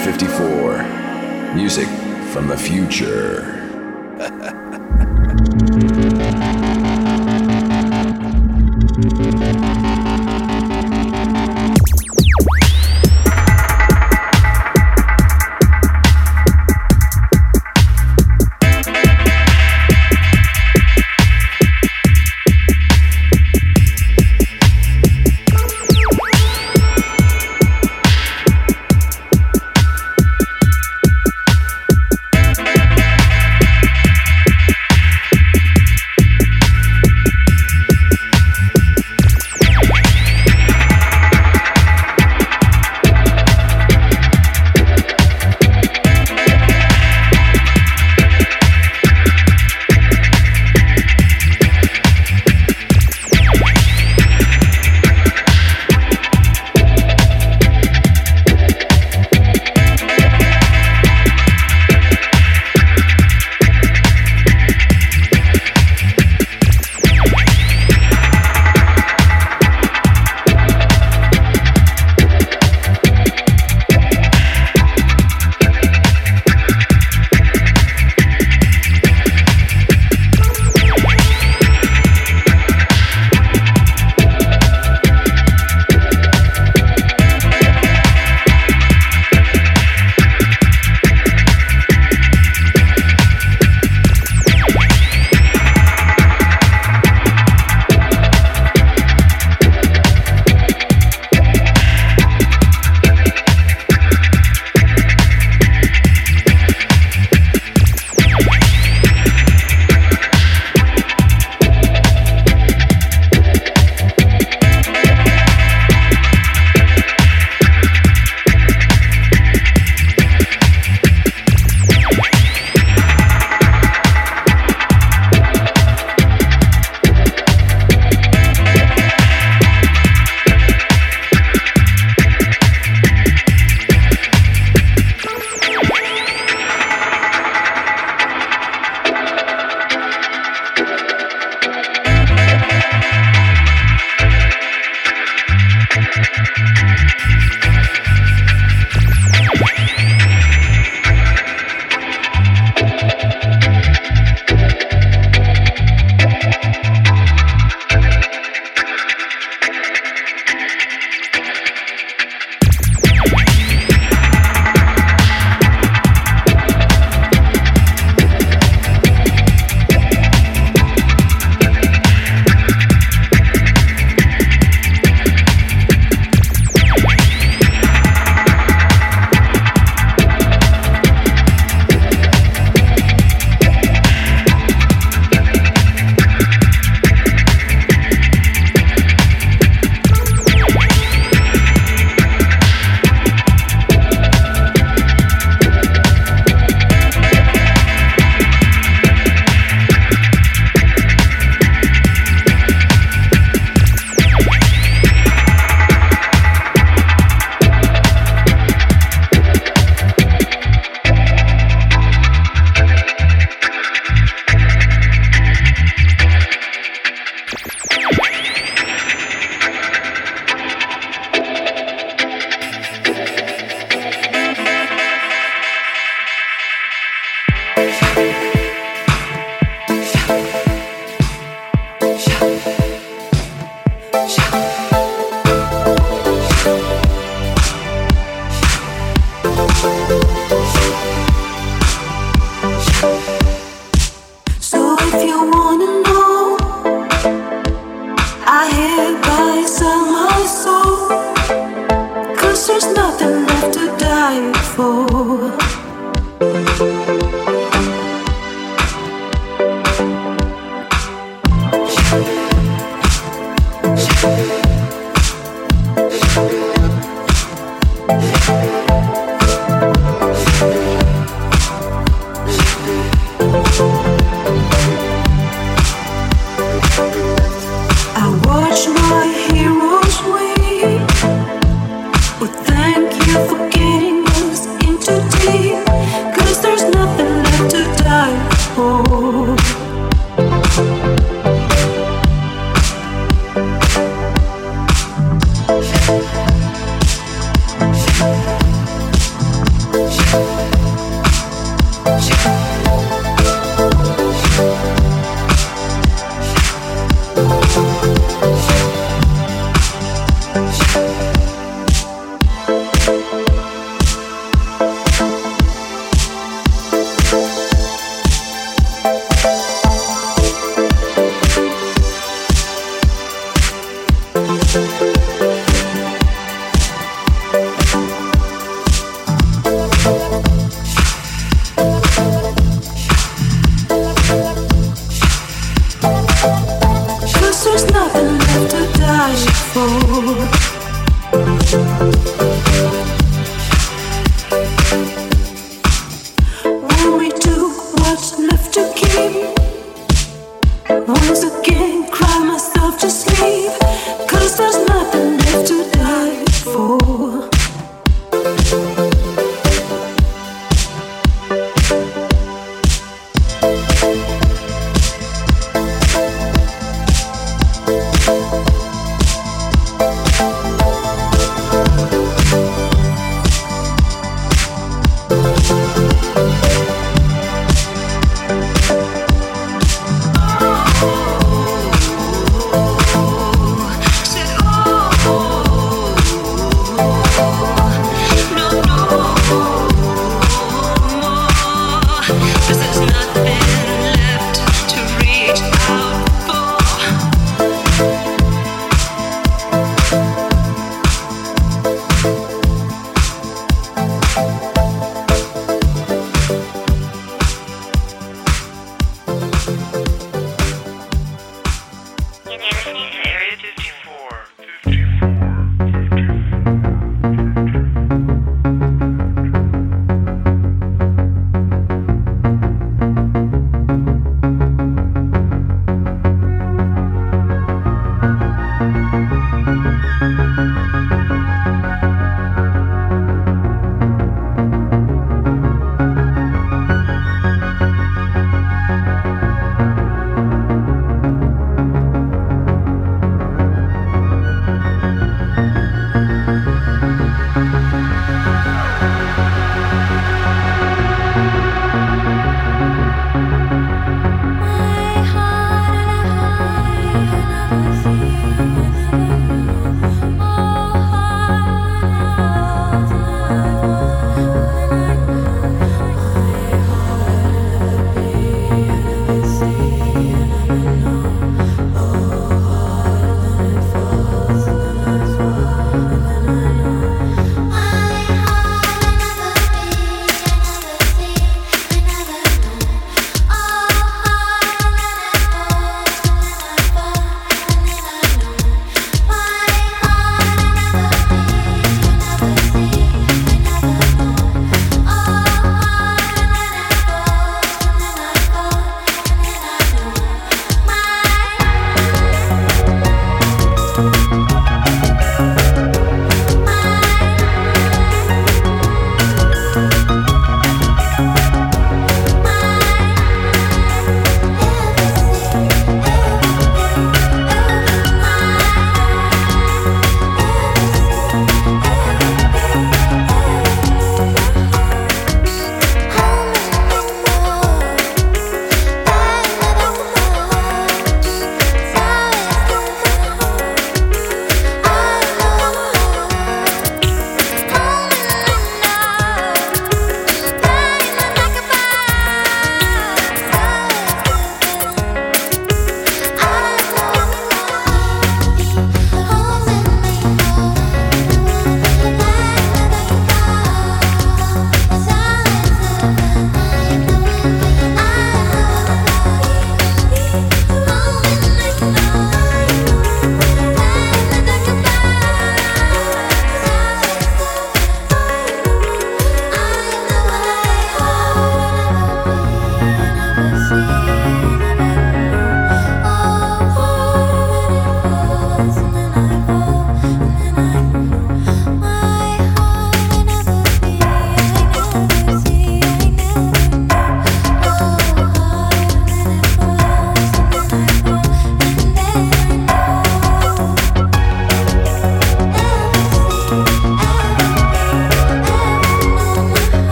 54. Music from the future. left to die for. When we took what's left to keep, once again cry myself to sleep, 'cause there's nothing left to die for. Said, oh,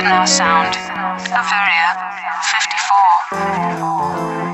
now sound. Bavaria 54.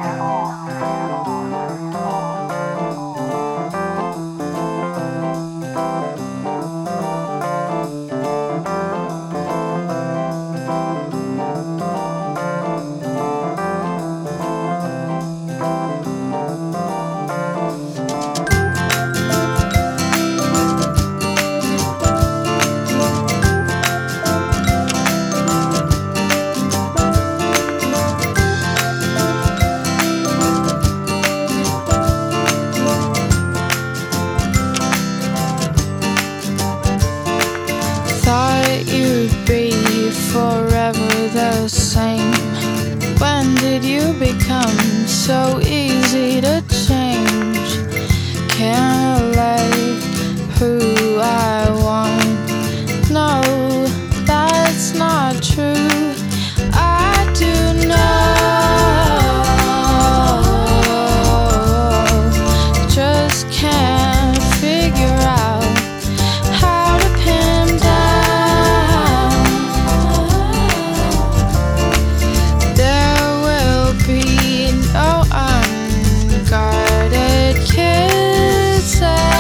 So easy to change. Can't let who I want. No, that's not true. I do know. Just can't figure out how to pin him down. There will be no unguarded kisses.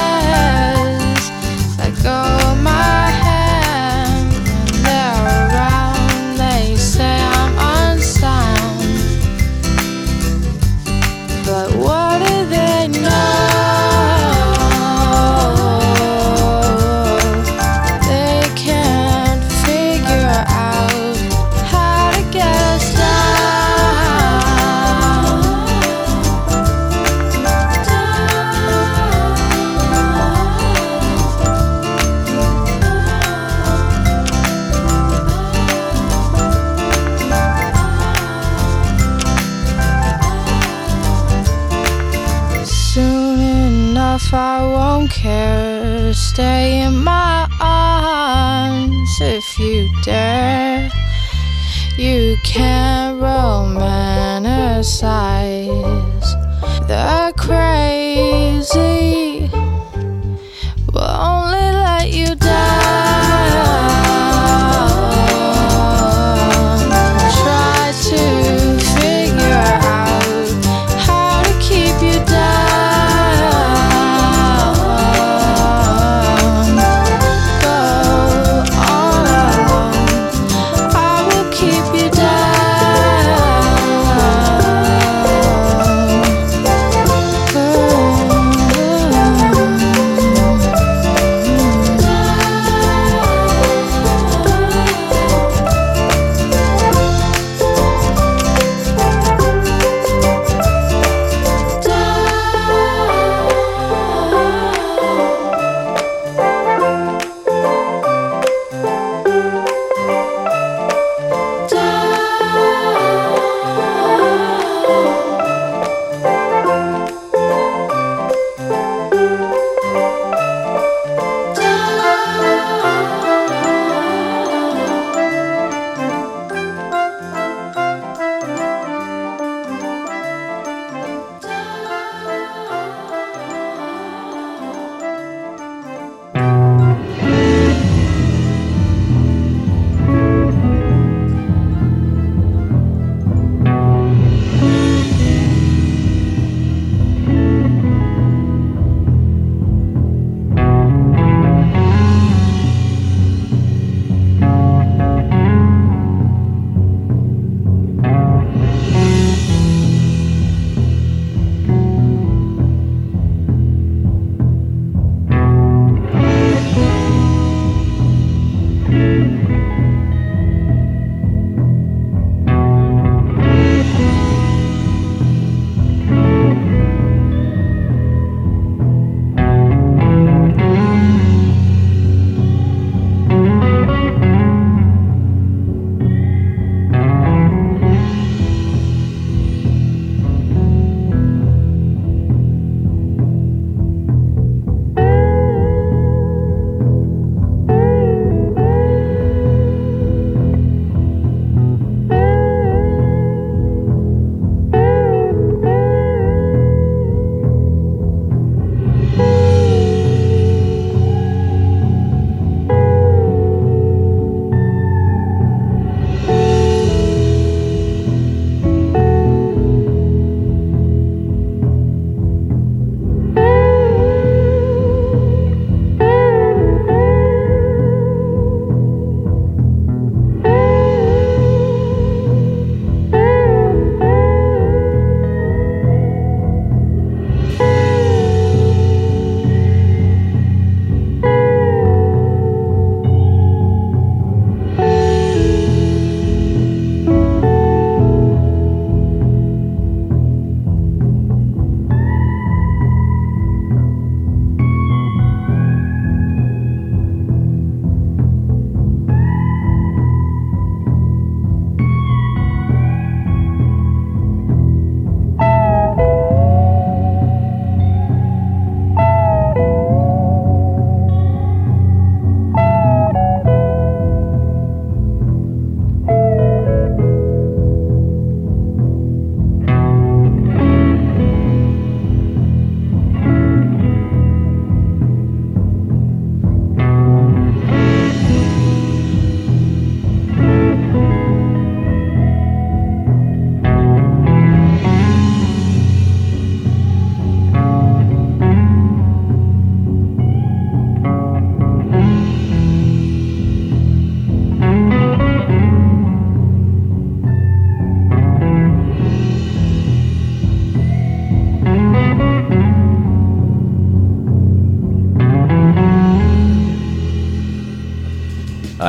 Let go of my hand when they're around. They say I'm unsound, but what do they know? They can't figure out how to get us Soon enough I won't care. Stay in my arms if you dare. You can't romanticize the crazy. Will only let you down. Try to figure out how to keep you down. Go all alone. I will keep you down.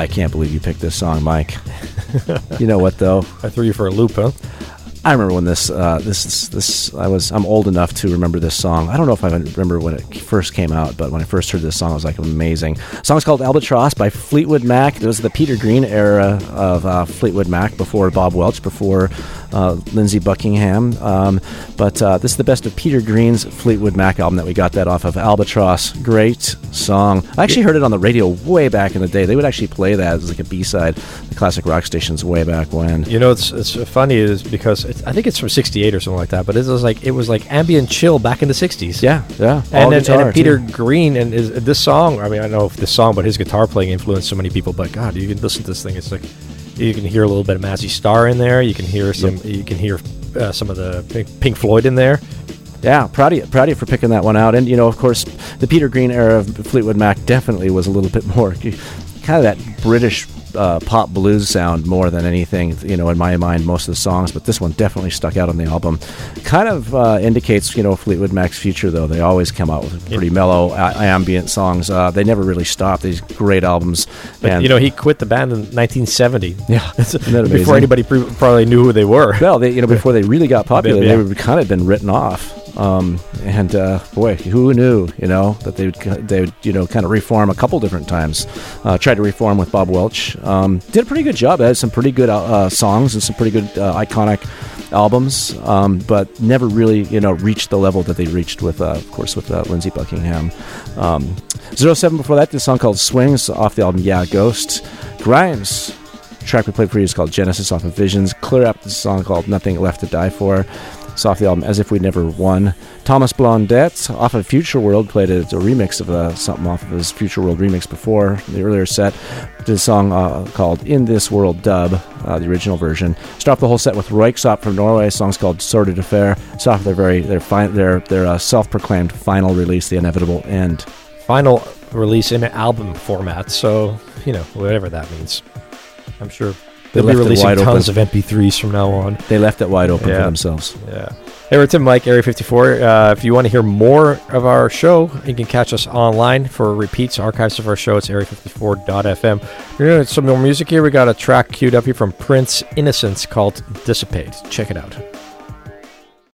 I can't believe you picked this song, Mike. You know what, though? I threw you for a loop, huh? I remember when I'm old enough to remember this song. I don't know if I remember when it first came out, but when I first heard this song, I was like, amazing. The song's called Albatross by Fleetwood Mac. It was the Peter Green era of Fleetwood Mac, before Bob Welch, before Lindsey Buckingham. But this is the best of Peter Green's Fleetwood Mac album that we got that off of. Albatross. Great song. I actually heard it on the radio way back in the day. They would actually play that as like a B-side, the classic rock stations way back when. You know, it's funny is because I think it's from '68 or something like that, but it was like ambient chill back in the '60s. Yeah. And then Peter Green and this song. I mean, I don't know if this song, but his guitar playing influenced so many people. But God, you can listen to this thing. It's like you can hear a little bit of Mazzy Star in there. You can hear some. Yep. You can hear some of the Pink Floyd in there. Yeah, proud of you for picking that one out. And you know, of course, the Peter Green era of Fleetwood Mac definitely was a little bit more kind of that British pop blues sound more than anything, you know, in my mind, most of the songs, but this one definitely stuck out on the album. Kind of indicates, you know, Fleetwood Mac's future, though. They always come out with pretty mellow, ambient songs. They never really stop. These great albums. But, and, you know, he quit the band in 1970. Yeah. Before anybody probably knew who they were. Well, before they really got popular, they would kind of been written off. Boy, who knew, you know, that they would, you know, kind of reform a couple different times. Tried to reform with Bob Welch. Did a pretty good job. They had some pretty good songs and some pretty good iconic albums, but never really, you know, reached the level that they reached with, of course, with Lindsey Buckingham. 07 before that, this song called Swings off the album Yeah Ghost. Grimes, the track we played for you is called Genesis off of Visions. Clear Up, this song called Nothing Left to Die For. It's off the album As If We'd Never Won. Thomas Blondette off of Future World played it. It's a remix of something off of his Future World remix before the earlier set. Did a song called In This World Dub, the original version. Start off the whole set with Röyksopp from Norway. A song's called Sordid Affair. It's off their self-proclaimed final release, The Inevitable End. Final release in an album format, so, you know, whatever that means. I'm sure they'll be releasing tons of MP3s from now on. They left it wide open for themselves. Yeah. Hey, we're Tim Mike, Area 54. If you want to hear more of our show, you can catch us online for repeats, archives of our show. It's area54.fm. We're going to some more music here. We got a track queued up here from Prince Innocence called Dissipate. Check it out.